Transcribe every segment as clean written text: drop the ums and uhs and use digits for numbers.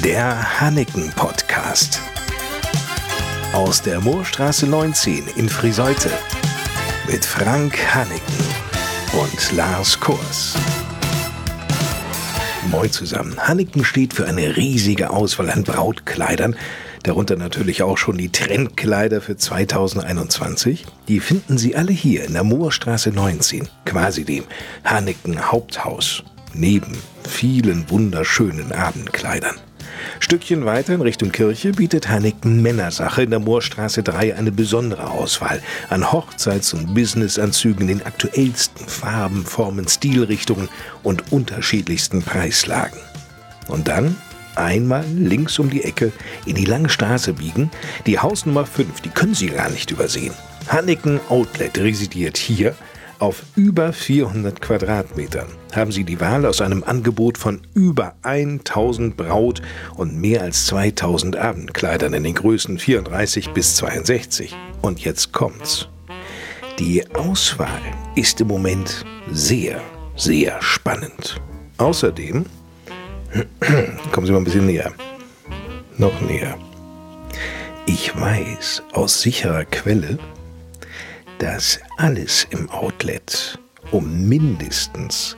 Der Hanniken-Podcast. Aus der Moorstraße 19 in Friseute. Mit Frank Hanniken und Lars Kors. Moin zusammen. Hanniken steht für eine riesige Auswahl an Brautkleidern. Darunter natürlich auch schon die Trendkleider für 2021. Die finden Sie alle hier in der Moorstraße 19, quasi dem Hanniken Haupthaus. Neben vielen wunderschönen Abendkleidern. Stückchen weiter in Richtung Kirche bietet Hanniken Männersache in der Moorstraße 3 eine besondere Auswahl an Hochzeits- und Businessanzügen in den aktuellsten Farben, Formen, Stilrichtungen und unterschiedlichsten Preislagen. Und dann einmal links um die Ecke in die lange Straße biegen, die Hausnummer 5, die können Sie gar nicht übersehen. Hanniken Outlet residiert hier. Auf über 400 Quadratmetern haben Sie die Wahl aus einem Angebot von über 1000 Braut- und mehr als 2000 Abendkleidern in den Größen 34 bis 62. Und jetzt kommt's. Die Auswahl ist im Moment sehr, sehr spannend. Außerdem, kommen Sie mal ein bisschen näher. Noch näher. Ich weiß aus sicherer Quelle, dass alles im Outlet um mindestens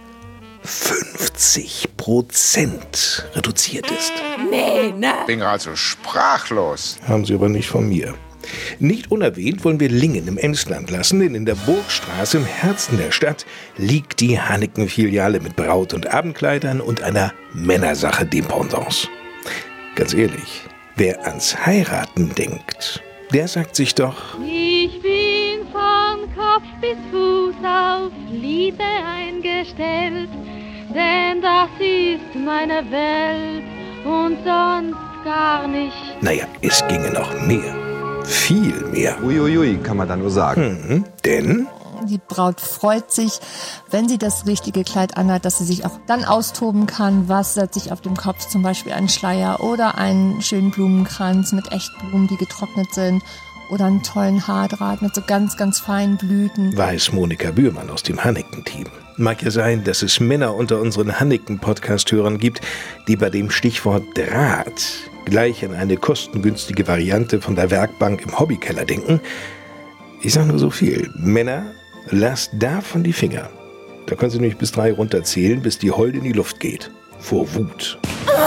50% reduziert ist. Nee, ne? Bin also sprachlos. Haben Sie aber nicht von mir. Nicht unerwähnt wollen wir Lingen im Emsland lassen, denn in der Burgstraße im Herzen der Stadt liegt die Hanniken-Filiale mit Braut- und Abendkleidern und einer Männersache-Dependance. Ganz ehrlich, wer ans Heiraten denkt, der sagt sich doch: Ich bin von Kopf bis Fuß auf Liebe eingestellt, denn das ist meine Welt und sonst gar nicht. Naja, es ginge noch mehr. Viel mehr. Uiuiui, kann man da nur sagen. Denn Die Braut freut sich, wenn sie das richtige Kleid anhat, dass sie sich auch dann austoben kann. Was setzt sich auf dem Kopf? Zum Beispiel einen Schleier oder einen schönen Blumenkranz mit Echtblumen, die getrocknet sind. Oder einen tollen Haardraht mit so ganz, ganz feinen Blüten. weiß Monika Bührmann aus dem Hanniken-Team. Mag ja sein, dass es Männer unter unseren Hanniken-Podcast-Hörern gibt, die bei dem Stichwort Draht gleich an eine kostengünstige Variante von der Werkbank im Hobbykeller denken. Ich sage nur so viel. Männer, lasst davon die Finger. Da können Sie nämlich bis 3 runterzählen, bis die Holde in die Luft geht. Vor Wut.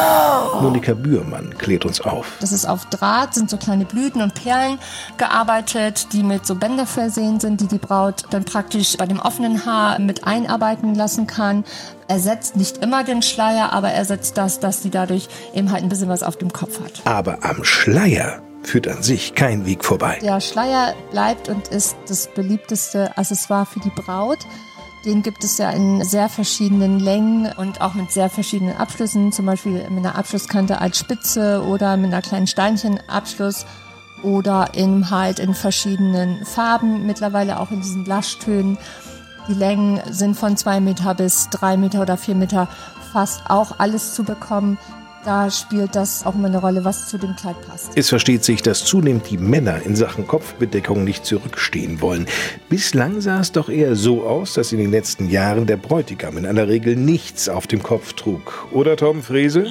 Monika Bührmann klärt uns auf. Das ist auf Draht, sind so kleine Blüten und Perlen gearbeitet, die mit so Bänder versehen sind, die die Braut dann praktisch bei dem offenen Haar mit einarbeiten lassen kann. Ersetzt nicht immer den Schleier, aber ersetzt das, dass sie dadurch eben halt ein bisschen was auf dem Kopf hat. Aber am Schleier führt an sich kein Weg vorbei. Der Schleier bleibt und ist das beliebteste Accessoire für die Braut. Den gibt es ja in sehr verschiedenen Längen und auch mit sehr verschiedenen Abschlüssen, zum Beispiel mit einer Abschlusskante als Spitze oder mit einer kleinen Steinchenabschluss oder in verschiedenen Farben, mittlerweile auch in diesen Blushtönen. Die Längen sind von 2 Meter bis 3 Meter oder 4 Meter, fast auch alles zu bekommen. Da spielt das auch immer eine Rolle, was zu dem Kleid passt. Es versteht sich, dass zunehmend die Männer in Sachen Kopfbedeckung nicht zurückstehen wollen. Bislang sah es doch eher so aus, dass in den letzten Jahren der Bräutigam in aller Regel nichts auf dem Kopf trug. Oder, Tom Frese?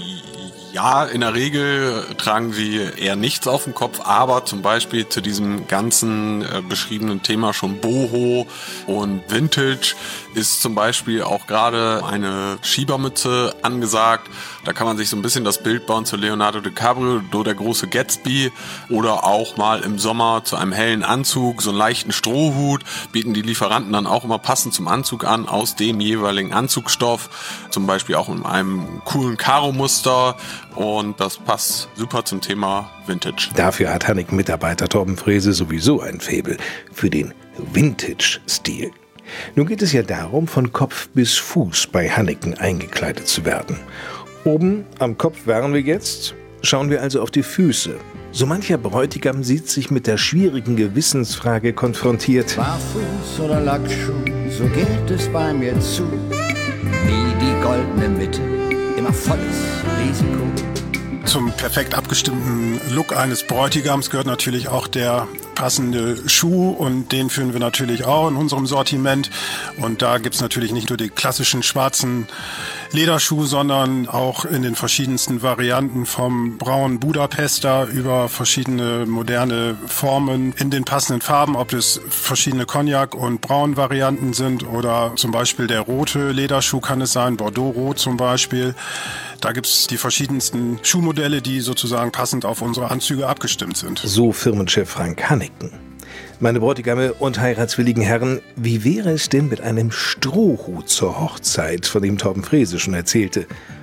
Ja, in der Regel tragen sie eher nichts auf dem Kopf, aber zum Beispiel zu diesem ganzen beschriebenen Thema schon Boho und Vintage ist zum Beispiel auch gerade eine Schiebermütze angesagt. Da kann man sich so ein bisschen das Bild bauen zu Leonardo DiCaprio, der große Gatsby, oder auch mal im Sommer zu einem hellen Anzug, so einen leichten Strohhut, bieten die Lieferanten dann auch immer passend zum Anzug an, aus dem jeweiligen Anzugstoff, zum Beispiel auch in einem coolen Karo-Muster, und das passt super zum Thema Vintage. Dafür hat Hanniken-Mitarbeiter Torben Frese sowieso ein Faible für den Vintage-Stil. Nun geht es ja darum, von Kopf bis Fuß bei Hanniken eingekleidet zu werden. Oben am Kopf wären wir jetzt, schauen wir also auf die Füße. So mancher Bräutigam sieht sich mit der schwierigen Gewissensfrage konfrontiert. Barfuß oder Lackschuh, so geht es bei mir zu. Nie die goldene Mitte, immer volles Risiko. Zum perfekt abgestimmten Look eines Bräutigams gehört natürlich auch der passende Schuh und den führen wir natürlich auch in unserem Sortiment. Und da gibt's natürlich nicht nur die klassischen schwarzen Lederschuh, sondern auch in den verschiedensten Varianten vom braunen Budapester über verschiedene moderne Formen in den passenden Farben, ob es verschiedene Cognac- und Braun-Varianten sind oder zum Beispiel der rote Lederschuh kann es sein, Bordeaux-Rot zum Beispiel. Da gibt's die verschiedensten Schuhmodelle, die sozusagen passend auf unsere Anzüge abgestimmt sind. So Firmenchef Frank Hanneken. Meine Bräutigame und heiratswilligen Herren, wie wäre es denn mit einem Strohhut zur Hochzeit, von dem Torben Frese schon erzählte?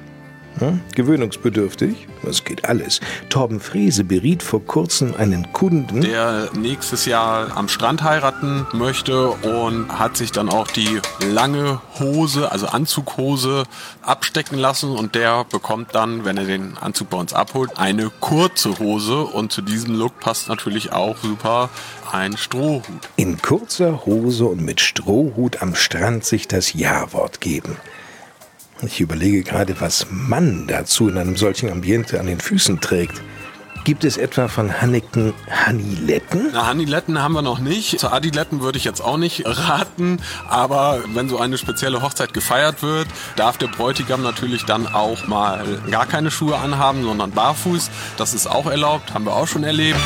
Gewöhnungsbedürftig? Das geht alles. Torben Frese beriet vor kurzem einen Kunden, der nächstes Jahr am Strand heiraten möchte und hat sich dann auch die lange Hose, also Anzughose, abstecken lassen und der bekommt dann, wenn er den Anzug bei uns abholt, eine kurze Hose und zu diesem Look passt natürlich auch super ein Strohhut. In kurzer Hose und mit Strohhut am Strand sich das Ja-Wort geben. Ich überlege gerade, was man dazu in einem solchen Ambiente an den Füßen trägt. Gibt es etwa von Hanneken Haniletten? Na, Haniletten haben wir noch nicht. Zu Adiletten würde ich jetzt auch nicht raten. Aber wenn so eine spezielle Hochzeit gefeiert wird, darf der Bräutigam natürlich dann auch mal gar keine Schuhe anhaben, sondern barfuß. Das ist auch erlaubt, haben wir auch schon erlebt.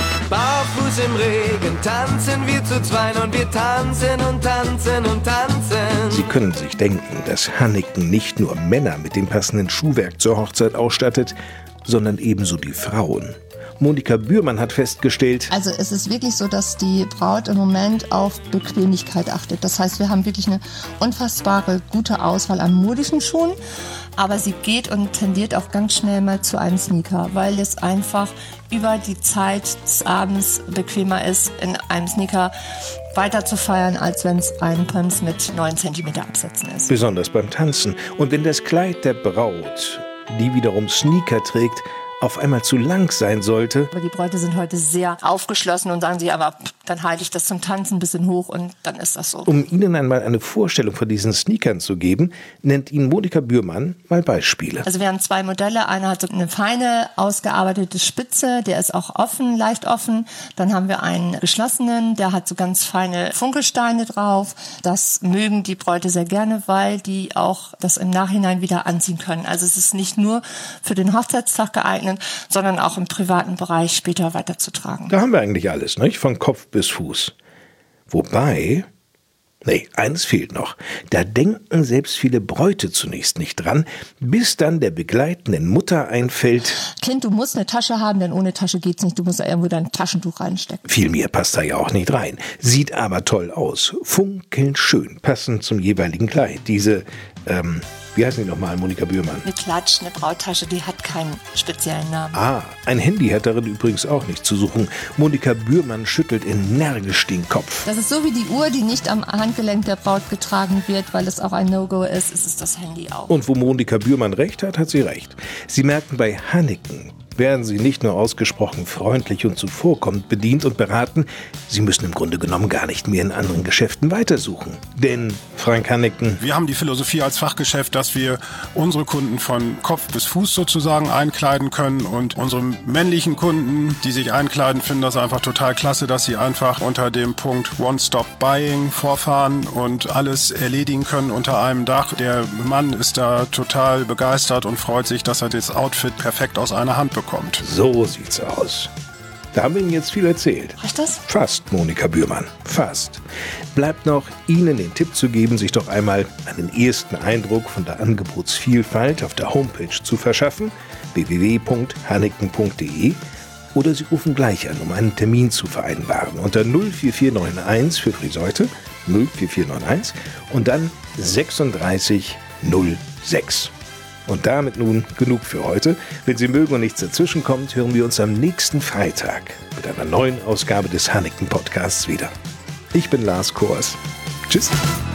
Barfuß im Regen tanzen wir zu zweien und wir tanzen und tanzen und tanzen. Sie können sich denken, dass Hanneken nicht nur Männer mit dem passenden Schuhwerk zur Hochzeit ausstattet, sondern ebenso die Frauen. Monika Bührmann hat festgestellt, also es ist wirklich so, dass die Braut im Moment auf Bequemlichkeit achtet. Das heißt, wir haben wirklich eine unfassbare gute Auswahl an modischen Schuhen, aber sie geht und tendiert auch ganz schnell mal zu einem Sneaker, weil es einfach über die Zeit des Abends bequemer ist, in einem Sneaker weiter zu feiern, als wenn es ein Pumps mit 9 cm Absätzen ist. Besonders beim Tanzen. Und wenn das Kleid der Braut, die wiederum Sneaker trägt, auf einmal zu lang sein sollte. Aber die Bräute sind heute sehr aufgeschlossen und sagen sie, aber dann halte ich das zum Tanzen ein bisschen hoch und dann ist das so. Um Ihnen einmal eine Vorstellung von diesen Sneakern zu geben, nennt Ihnen Monika Bührmann mal Beispiele. Also wir haben 2 Modelle. Einer hat so eine feine, ausgearbeitete Spitze, der ist auch offen, leicht offen. Dann haben wir einen geschlossenen, der hat so ganz feine Funkelsteine drauf. Das mögen die Bräute sehr gerne, weil die auch das im Nachhinein wieder anziehen können. Also es ist nicht nur für den Hochzeitstag geeignet, sondern auch im privaten Bereich später weiterzutragen. Da haben wir eigentlich alles, nicht? Von Kopf bis Fuß. Wobei, eines fehlt noch. Da denken selbst viele Bräute zunächst nicht dran, bis dann der begleitenden Mutter einfällt: Kind, du musst eine Tasche haben, denn ohne Tasche geht's nicht. Du musst da irgendwo dein Taschentuch reinstecken. Viel mehr passt da ja auch nicht rein. Sieht aber toll aus. Funkelnd schön, passend zum jeweiligen Kleid. Diese, wie heißen die nochmal, Monika Bührmann? Eine Klatsch, eine Brauttasche, die hat keinen speziellen Namen. Ein Handy hat darin übrigens auch nicht zu suchen. Monika Bührmann schüttelt energisch den Kopf. Das ist so wie die Uhr, die nicht am Handgelenk der Braut getragen wird, weil es auch ein No-Go ist, ist es das Handy auch. Und wo Monika Bührmann recht hat, hat sie recht. Sie merken, bei Hanneken werden Sie nicht nur ausgesprochen freundlich und zuvorkommend bedient und beraten, Sie müssen im Grunde genommen gar nicht mehr in anderen Geschäften weitersuchen. Denn, Frank Hanneken, wir haben die Philosophie als Fachgeschäft, dass wir unsere Kunden von Kopf bis Fuß sozusagen einkleiden können und unsere männlichen Kunden, die sich einkleiden, finden das einfach total klasse, dass sie einfach unter dem Punkt One-Stop-Buying vorfahren und alles erledigen können unter einem Dach. Der Mann ist da total begeistert und freut sich, dass er das Outfit perfekt aus einer Hand bekommt. So sieht's aus. Da haben wir Ihnen jetzt viel erzählt. Reicht das? Fast, Monika Bührmann. Fast. Bleibt noch, Ihnen den Tipp zu geben, sich doch einmal einen ersten Eindruck von der Angebotsvielfalt auf der Homepage zu verschaffen, www.hanneken.de, oder Sie rufen gleich an, um einen Termin zu vereinbaren, unter 04491 für Friseute, 04491 und dann 3606. Und damit nun genug für heute. Wenn Sie mögen und nichts dazwischen kommt, hören wir uns am nächsten Freitag mit einer neuen Ausgabe des Hanneken Podcasts wieder. Ich bin Lars Kors. Tschüss.